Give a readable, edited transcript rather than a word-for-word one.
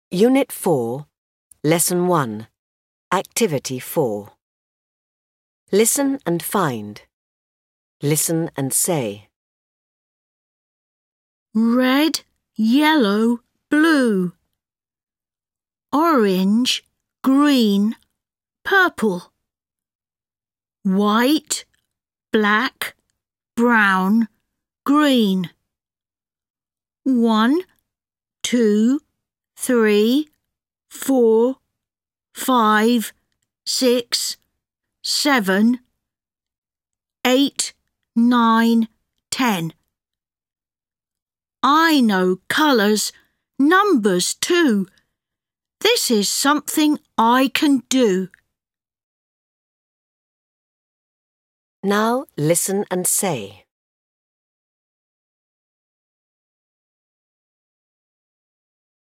Unit 4, Lesson 1, Activity 4. Listen and find. Listen and say. Red, yellow, blue. Orange, green, purple. White, black, brown, green. 1, 2, 3, 4, 5, 6, 7, 8, 9, 10. I know colours, numbers too. This is something I can do. Now listen and say.